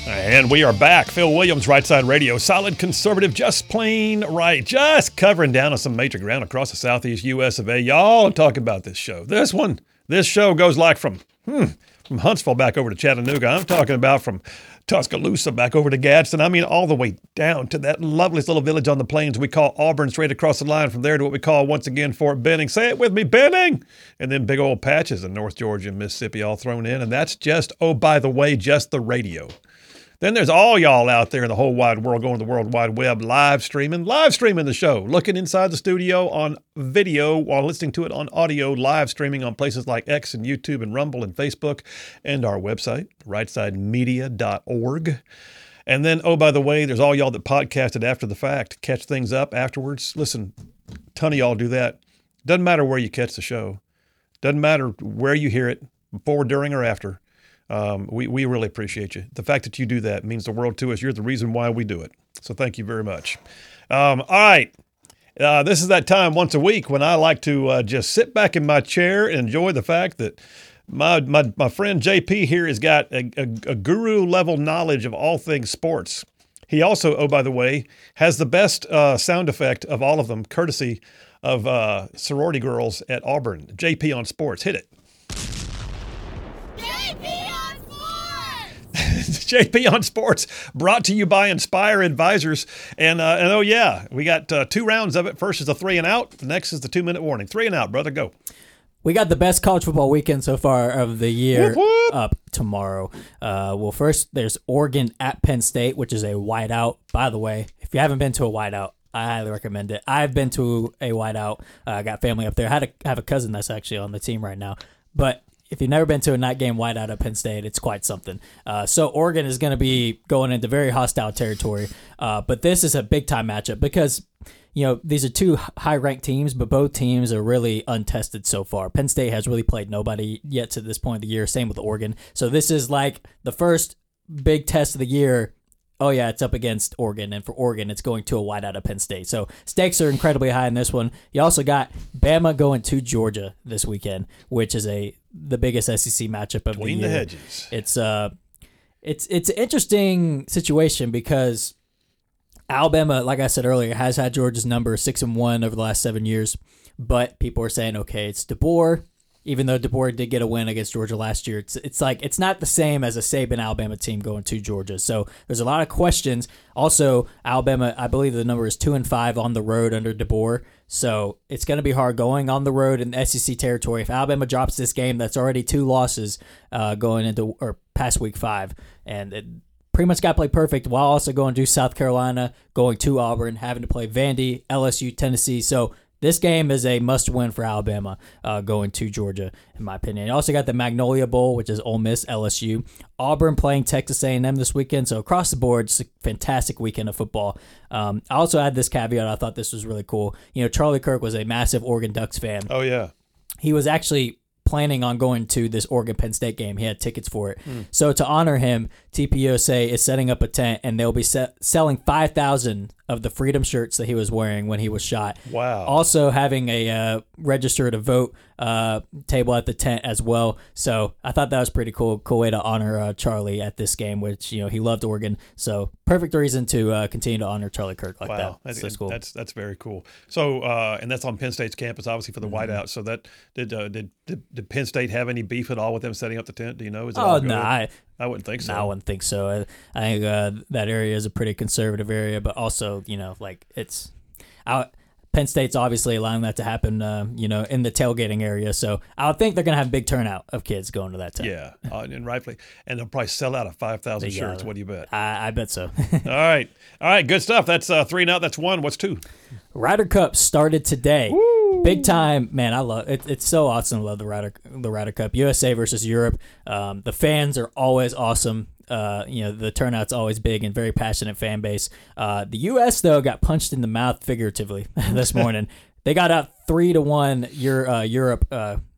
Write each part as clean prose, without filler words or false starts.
And we are back. Phil Williams, Right Side Radio. Solid conservative, just plain right. Just covering down on some major ground across the southeast U.S. of A. Y'all talk about this show. This show goes like from Huntsville back over to Chattanooga. I'm talking about from Tuscaloosa back over to Gadsden. I mean, all the way down to that loveliest little village on the plains we call Auburn, straight across the line from there to what we call, once again, Fort Benning. Say it with me, Benning! And then big old patches in North Georgia and Mississippi all thrown in. And that's just, oh, by the way, just the radio. Then there's all y'all out there in the whole wide world going to the World Wide Web live streaming the show, looking inside the studio on video while listening to it on audio, live streaming on places like X and YouTube and Rumble and Facebook and our website, rightside.media.org. And then, oh, by the way, there's all y'all that podcasted after the fact, catch things up afterwards. Listen, a ton of y'all do that. Doesn't matter where you catch the show. Doesn't matter where you hear it, before, during, or after. We really appreciate you. The fact that you do that means the world to us. You're the reason why we do it. So thank you very much. All right. This is that time once a week when I like to just sit back in my chair and enjoy the fact that my friend JP here has got a guru level knowledge of all things sports. He also, oh, by the way, has the best sound effect of all of them, courtesy of sorority girls at Auburn. JP on sports. Hit it. JP on Sports, brought to you by Inspire Advisors. And oh, yeah, we got 2 rounds of it. First is the 3 and out. The next is the 2-minute warning. 3 and out, brother. Go. We got the best college football weekend so far of the year whoop, whoop. Up tomorrow. Well, first, there's Oregon at Penn State, which is a whiteout. By the way, if you haven't been to a whiteout, I highly recommend it. I've been to a whiteout. I got family up there. I have a cousin that's actually on the team right now. But if you've never been to a night game whiteout at Penn State, it's quite something. So Oregon is going to be going into very hostile territory. But this is a big-time matchup because, these are 2 high-ranked teams, but both teams are really untested so far. Penn State has really played nobody yet to this point of the year. Same with Oregon. So this is like the first big test of the year. Oh, yeah, it's up against Oregon, and for Oregon, it's going to a whiteout at Penn State. So stakes are incredibly high in this one. You also got Bama going to Georgia this weekend, which is the biggest SEC matchup of Between the year. Between the hedges. It's an interesting situation because Alabama, like I said earlier, has had Georgia's number 6-1 over the last 7 years, but people are saying, okay, it's DeBoer. Even though DeBoer did get a win against Georgia last year, it's like it's not the same as a Saban Alabama team going to Georgia. So there's a lot of questions. Also, Alabama, I believe the number is 2-5 on the road under DeBoer. So it's going to be hard going on the road in SEC territory. If Alabama drops this game, that's already 2 losses going into or past week 5, and it pretty much got to play perfect while also going to South Carolina, going to Auburn, having to play Vandy, LSU, Tennessee. So this game is a must-win for Alabama going to Georgia, in my opinion. You also got the Magnolia Bowl, which is Ole Miss, LSU. Auburn playing Texas A&M this weekend. So across the board, just a fantastic weekend of football. I also had this caveat. I thought this was really cool. Charlie Kirk was a massive Oregon Ducks fan. Oh, yeah. He was actually planning on going to this Oregon-Penn State game. He had tickets for it. So to honor him, TPUSA is setting up a tent, and they'll be selling 5,000 of the Freedom shirts that he was wearing when he was shot. Wow. Also having a register to vote table at the tent as well. So I thought that was pretty cool way to honor Charlie at this game, which, he loved Oregon. So perfect reason to continue to honor Charlie Kirk like that. That's cool. That's very cool. So, and that's on Penn State's campus, obviously, for the whiteout. So that did Penn State have any beef at all with them setting up the tent? Do you know? Is it all good? I wouldn't think so. No, I wouldn't think so. I think that area is a pretty conservative area, but also, it's out. Penn State's obviously allowing that to happen, in the tailgating area. So I would think they're going to have a big turnout of kids going to that tent. Yeah, and rightfully. And they'll probably sell out of 5,000 shirts. What do you bet? I bet so. All right, good stuff. That's 3 and out. That's 1. What's 2? Ryder Cup started today. Woo! Big time, man. I love it. It's so awesome to love the Ryder Cup. USA versus Europe. The fans are always awesome. The turnout's always big and very passionate fan base. The U.S. though got punched in the mouth figuratively this morning. They got out 3-1. Europe,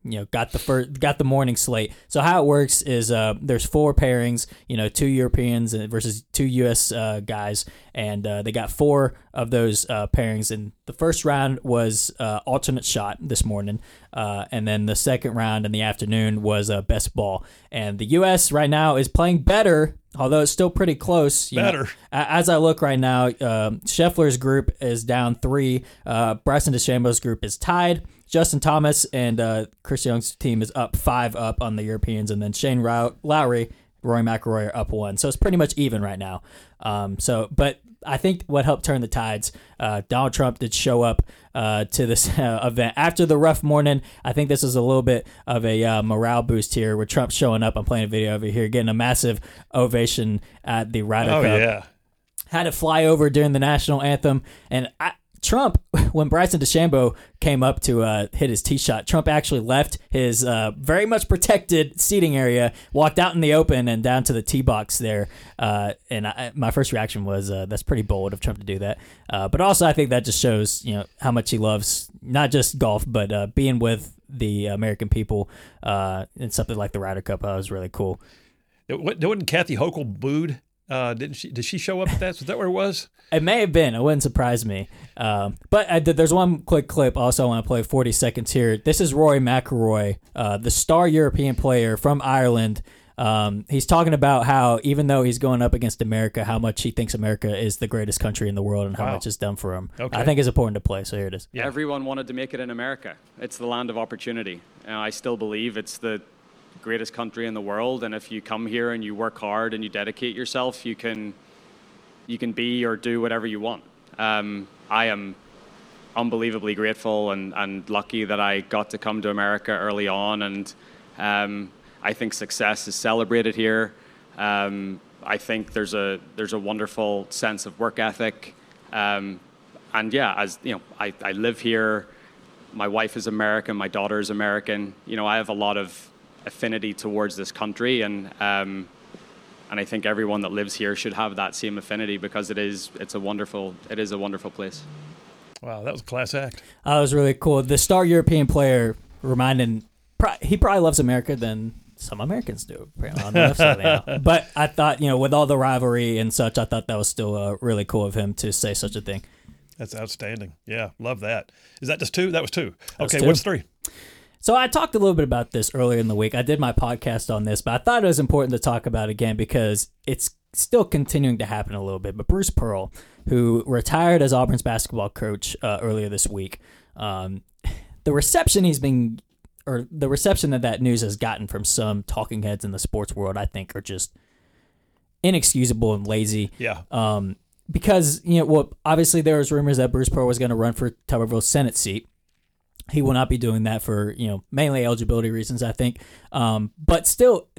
got the morning slate. So how it works is there's 4 pairings, 2 Europeans versus 2 U.S. Guys, and they got 4 of those pairings. And the first round was alternate shot this morning, and then the second round in the afternoon was best ball. And the U.S. right now is playing better, although it's still pretty close. As I look right now, Scheffler's group is down 3. Bryson DeChambeau's group is tied. Justin Thomas and Chris Young's team is up 5 up on the Europeans, and then Shane Lowry, Rory McIlroy are up 1. So it's pretty much even right now. But I think what helped turn the tides, Donald Trump did show up to this event after the rough morning. I think this is a little bit of a morale boost here with Trump showing up. I'm playing a video over here, getting a massive ovation at the Ryder Cup. Yeah. Had to fly over during the national anthem, and Trump, when Bryson DeChambeau came up to hit his tee shot, Trump actually left his very much protected seating area, walked out in the open and down to the tee box there. My first reaction was, that's pretty bold of Trump to do that. But also, I think that just shows, how much he loves not just golf, but being with the American people in something like the Ryder Cup. Was really cool. Wasn't Kathy Hochul booed? Didn't she? Did she show up at that? Was that where it was? It may have been. It wouldn't surprise me. But there's one quick clip also I want to play 40 seconds here. This is Rory McIlroy, the star European player from Ireland. He's talking about how even though he's going up against America, how much he thinks America is the greatest country in the world and how much it's done for him. Okay. I think it's important to play, so here it is. Yeah. Everyone wanted to make it in America. It's the land of opportunity. I still believe it's the greatest country in the world, and if you come here and you work hard and you dedicate yourself, you can be or do whatever you want. I am unbelievably grateful and lucky that I got to come to America early on, and I think success is celebrated here. I think there's a wonderful sense of work ethic, and yeah, as you know, I live here. My wife is American, my daughter is American. I have a lot of affinity towards this country, and I think everyone that lives here should have that same affinity because it is a wonderful place. Wow, that was a class act. That was really cool. The star European player he probably loves America than some Americans do. On the left side now. But I thought, with all the rivalry and such, I thought that was still really cool of him to say such a thing. That's outstanding. Yeah, love that. Is that just 2? That was 2. Okay, 2. What's 3? So I talked a little bit about this earlier in the week. I did my podcast on this, but I thought it was important to talk about again because it's still continuing to happen a little bit. But Bruce Pearl, who retired as Auburn's basketball coach earlier this week, the reception that news has gotten from some talking heads in the sports world, I think, are just inexcusable and lazy. Yeah. Because obviously there was rumors that Bruce Pearl was going to run for Tuberville's Senate seat. He will not be doing that for, mainly eligibility reasons, I think. But still,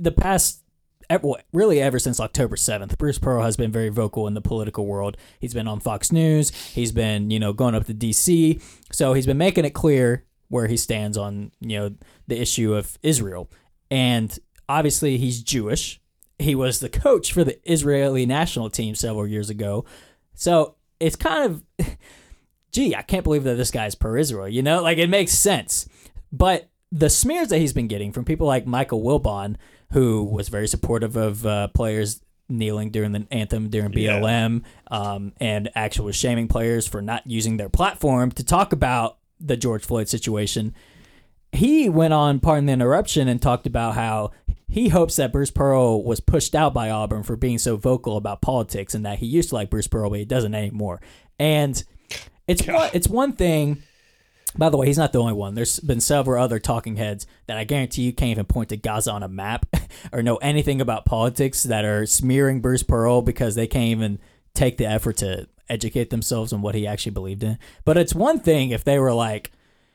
really ever since October 7th, Bruce Pearl has been very vocal in the political world. He's been on Fox News. He's been, going up to D.C. So he's been making it clear where he stands on, the issue of Israel. And obviously he's Jewish. He was the coach for the Israeli national team several years ago. So it's kind of... gee, I can't believe that this guy's pro-Israel, it makes sense. But the smears that he's been getting from people like Michael Wilbon, who was very supportive of players kneeling during the anthem during BLM, and actually was shaming players for not using their platform to talk about the George Floyd situation, he went on, pardon the interruption, and talked about how he hopes that Bruce Pearl was pushed out by Auburn for being so vocal about politics and that he used to like Bruce Pearl, but he doesn't anymore. And it's one thing, by the way, he's not the only one. There's been several other talking heads that I guarantee you can't even point to Gaza on a map or know anything about politics that are smearing Bruce Pearl because they can't even take the effort to educate themselves on what he actually believed in. But it's one thing if they were like,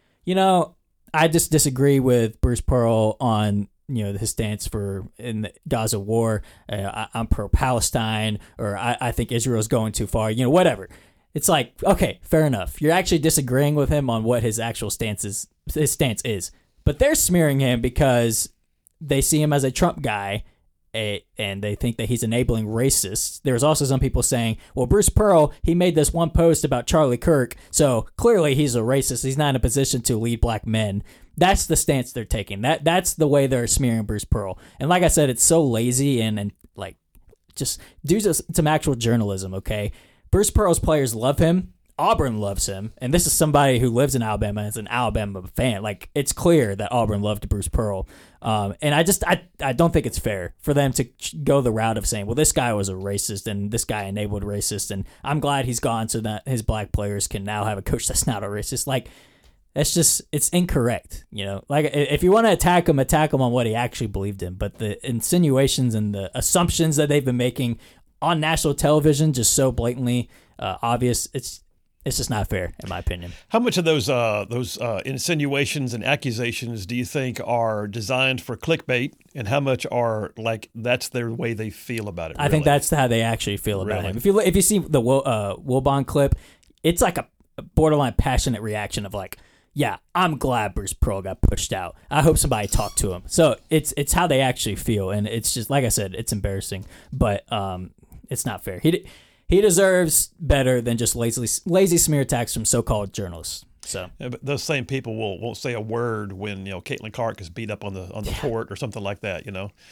I just disagree with Bruce Pearl on his stance in the Gaza war. I'm pro-Palestine, or I think Israel's going too far, whatever. It's like, okay, fair enough. You're actually disagreeing with him on what his actual stance is. But they're smearing him because they see him as a Trump guy, and they think that he's enabling racists. There's also some people saying, well, Bruce Pearl, he made this one post about Charlie Kirk, so clearly he's a racist. He's not in a position to lead black men. That's the stance they're taking. That's the way they're smearing Bruce Pearl. And like I said, it's so lazy and like just do some actual journalism, okay? Bruce Pearl's players love him. Auburn loves him, and this is somebody who lives in Alabama and is an Alabama fan. Like, it's clear that Auburn loved Bruce Pearl, and I don't think it's fair for them to go the route of saying, well, this guy was a racist and this guy enabled racist, and I'm glad he's gone so that his black players can now have a coach that's not a racist. Like, it's incorrect, you know? Like, if you want to attack him on what he actually believed in, but the insinuations and the assumptions that they've been making on national television just so blatantly obvious, it's just not fair, in my opinion. How much of those insinuations and accusations do you think are designed for clickbait, and how much are like that's their way they feel about it? I think that's how they actually feel about him. If you see the Wilbon clip, it's like a borderline passionate reaction of like, yeah, I'm glad Bruce Pearl got pushed out. I hope somebody talked to him. So it's how they actually feel, and it's just like I said, it's embarrassing, but it's not fair. He deserves better than just lazy smear attacks from so-called journalists. So, yeah, but those same people won't say a word when Caitlin Clark is beat up on the court or something like that.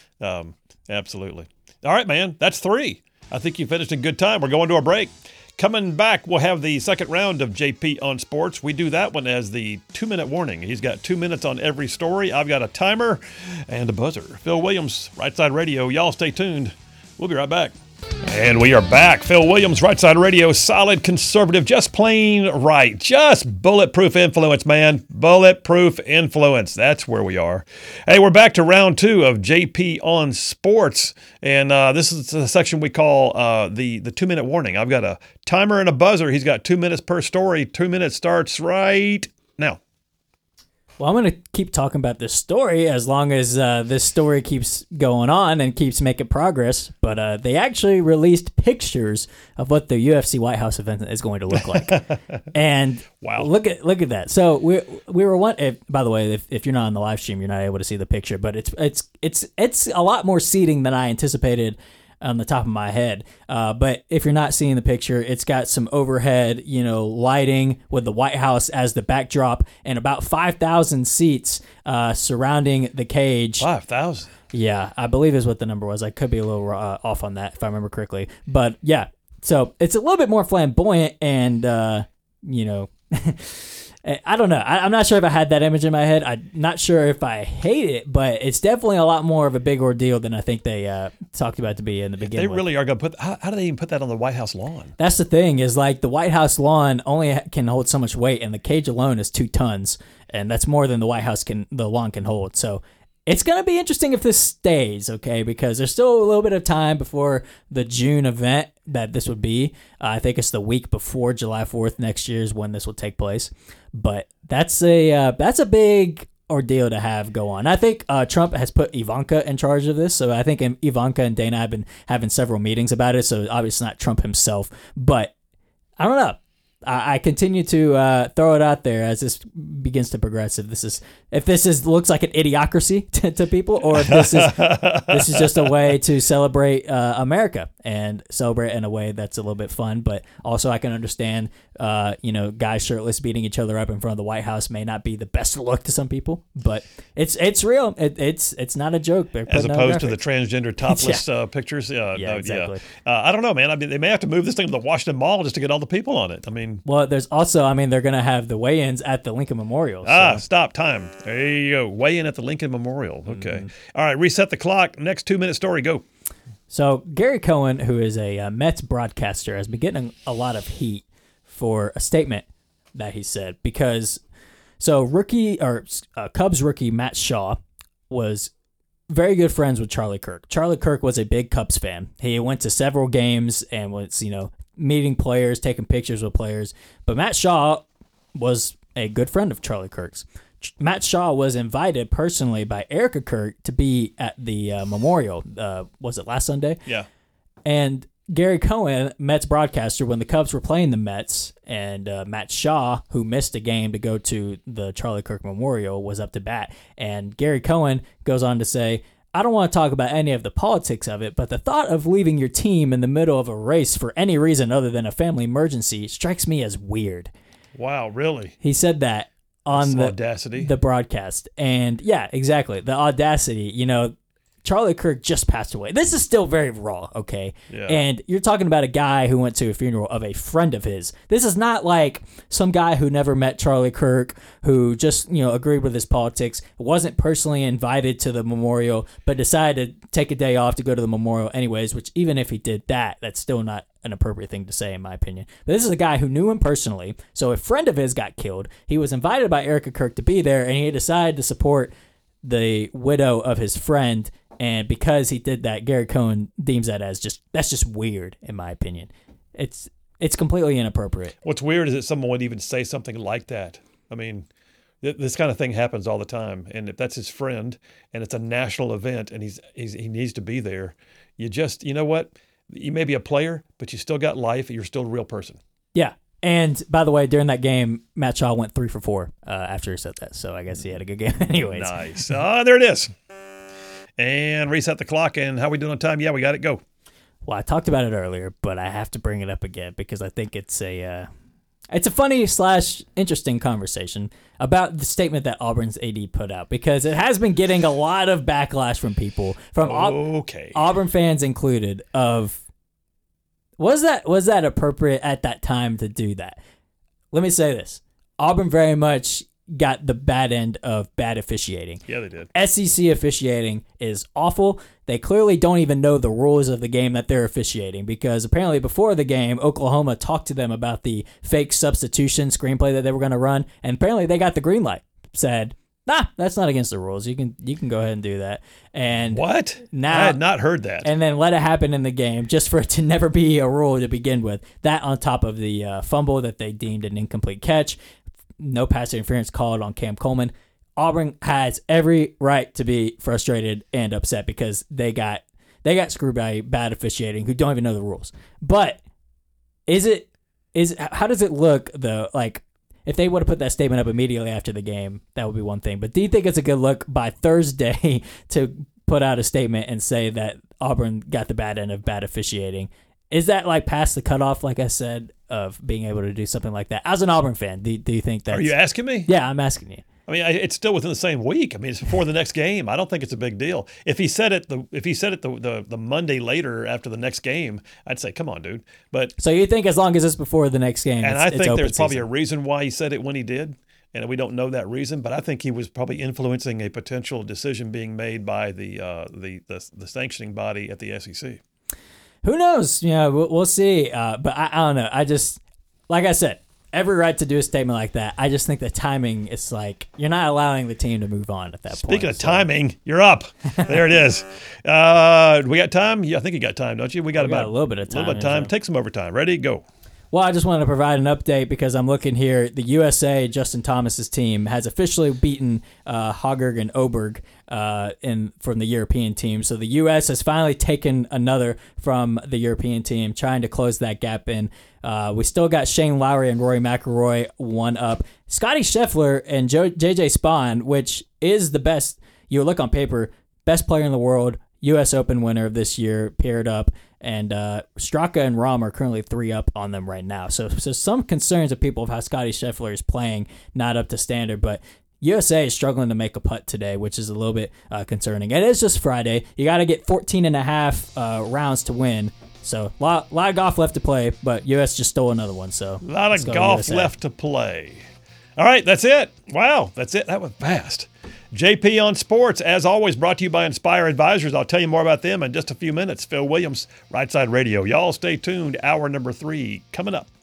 Absolutely. All right, man, that's 3. I think you finished in good time. We're going to a break. Coming back, we'll have the second round of JP on Sports. We do that one as the 2-minute warning. He's got 2 minutes on every story. I've got a timer and a buzzer. Phil Williams, Right Side Radio. Y'all stay tuned. We'll be right back. And we are back. Phil Williams, Right Side Radio, solid conservative, just plain right. Just bulletproof influence, man. Bulletproof influence. That's where we are. Hey, we're back to round 2 of JP on Sports. And this is the section we call the 2-minute warning. I've got a timer and a buzzer. He's got 2 minutes per story. 2 minutes starts right now. Well, I'm going to keep talking about this story as long as this story keeps going on and keeps making progress. But they actually released pictures of what the UFC White House event is going to look like. And wow, look at that. So we were one. By the way, if you're not on the live stream, you're not able to see the picture. But it's a lot more seating than I anticipated on the top of my head. But if you're not seeing the picture, it's got some overhead, lighting with the White House as the backdrop and about 5,000 seats surrounding the cage. 5,000? Yeah, I believe is what the number was. I could be a little off on that if I remember correctly. But yeah, so it's a little bit more flamboyant and, I don't know. I'm not sure if I had that image in my head. I'm not sure if I hate it, but it's definitely a lot more of a big ordeal than I think they talked about to be in the beginning. They really are going to put. How do they even put that on the White House lawn? That's the thing is like the White House lawn only can hold so much weight, and the cage alone is 2 tons, and that's more than the lawn can hold. So it's going to be interesting if this stays, okay, because there's still a little bit of time before the June event that this would be. I think it's the week before July 4th next year is when this will take place. But that's a big ordeal to have go on. I think Trump has put Ivanka in charge of this, so I think Ivanka and Dana have been having several meetings about it, so obviously not Trump himself. But I don't know. I continue to throw it out there as this begins to progress. If this is looks like an idiocracy to people, or if this is just a way to celebrate America and celebrate in a way that's a little bit fun. But also, I can understand, guys shirtless beating each other up in front of the White House may not be the best look to some people, but it's real. It's not a joke. As opposed to the transgender topless pictures. Yeah, exactly. I don't know, man. I mean, they may have to move this thing to the Washington Mall just to get all the people on it. I mean. Well, there's also, they're going to have the weigh-ins at the Lincoln Memorial. So. Stop time. There you go. Weigh-in at the Lincoln Memorial. Okay. Mm-hmm. All right, reset the clock. Next 2-minute story, go. So Gary Cohen, who is a Mets broadcaster, has been getting a lot of heat for a statement that he said because Cubs rookie Matt Shaw was very good friends with Charlie Kirk. Charlie Kirk was a big Cubs fan. He went to several games and was, meeting players, taking pictures with players. But Matt Shaw was a good friend of Charlie Kirk's. Matt Shaw was invited personally by Erica Kirk to be at the memorial. Was it last Sunday? Yeah. And Gary Cohen, Mets broadcaster, when the Cubs were playing the Mets, and Matt Shaw, who missed a game to go to the Charlie Kirk Memorial, was up to bat. And Gary Cohen goes on to say, I don't want to talk about any of the politics of it, but the thought of leaving your team in the middle of a race for any reason other than a family emergency strikes me as weird. Wow, really? He said that on the audacity. the broadcast. And yeah, exactly. The audacity, Charlie Kirk just passed away. This is still very raw, okay? Yeah. And you're talking about a guy who went to a funeral of a friend of his. This is not like some guy who never met Charlie Kirk, who just, agreed with his politics, wasn't personally invited to the memorial, but decided to take a day off to go to the memorial anyways, which even if he did that, that's still not an appropriate thing to say, in my opinion. But this is a guy who knew him personally, so a friend of his got killed. He was invited by Erica Kirk to be there, and he decided to support the widow of his friend. And because he did that, Gary Cohen deems that as that's just weird, in my opinion. It's completely inappropriate. What's weird is that someone would even say something like that. I mean, this kind of thing happens all the time. And if that's his friend and it's a national event and he needs to be there, you know what? You may be a player, but you still got life. You're still a real person. Yeah. And by the way, during that game, Matt Shaw went 3 for 4 after he said that. So I guess he had a good game anyways. Nice. There it is. And reset the clock. And how we doing on time? Yeah, we got it. Go. Well, I talked about it earlier, but I have to bring it up again because I think it's a funny / interesting conversation about the statement that Auburn's AD put out, because it has been getting a lot of backlash from people, from Auburn fans included, of was that appropriate at that time to do that? Let me say this. Auburn very much got the bad end of bad officiating. Yeah, they did. SEC officiating is awful. They clearly don't even know the rules of the game that they're officiating, because apparently before the game, Oklahoma talked to them about the fake substitution screenplay that they were going to run, and apparently they got the green light. Said, that's not against the rules. You can go ahead and do that. And what? Now, I had not heard that. And then let it happen in the game, just for it to never be a rule to begin with. That on top of the fumble that they deemed an incomplete catch. No pass interference called on Cam Coleman. Auburn has every right to be frustrated and upset because they got screwed by bad officiating who don't even know the rules. But how does it look though? Like, if they would have put that statement up immediately after the game, that would be one thing. But do you think it's a good look by Thursday to put out a statement and say that Auburn got the bad end of bad officiating? Is that like past the cutoff, like I said, of being able to do something like that? As an Auburn fan, do you think that? Are you asking me? Yeah, I'm asking you. I mean, it's still within the same week. I mean, it's before the next game. I don't think it's a big deal. If he said it the Monday later after the next game, I'd say, come on, dude. But so you think as long as it's before the next game, and I think there's probably season. A reason why he said it when he did, and we don't know that reason. But I think he was probably influencing a potential decision being made by the sanctioning body at the SEC. Who knows? We'll see. But I don't know. I just, like I said, every right to do a statement like that. I just think the timing is like, you're not allowing the team to move on at that point. Speaking of timing, you're up. There it is. We got time? Yeah, I think you got time, don't you? We got about a little bit of time. A little bit of time. Take some overtime. Ready? Go. Well, I just wanted to provide an update because I'm looking here. The USA, Justin Thomas's team, has officially beaten Haugerg and Oberg from the European team. So the U.S. has finally taken another from the European team, trying to close that gap in. We still got Shane Lowry and Rory McIlroy one up. Scotty Scheffler and J.J. Spahn, which is the best, you look on paper, best player in the world, U.S. Open winner of this year, paired up. And Straka and Rahm are currently 3 up on them right now. So some concerns of people of how Scotty Scheffler is playing, not up to standard. But USA is struggling to make a putt today, which is a little bit concerning. It is just Friday. You got to get 14 and a half rounds to win. So a lot of golf left to play, but U.S. just stole another one. So a lot of golf left to play. All right, that's it. Wow, that's it. That was fast. JP on Sports, as always, brought to you by Inspire Advisors. I'll tell you more about them in just a few minutes. Phil Williams, Right Side Radio. Y'all stay tuned. Hour number 3 coming up.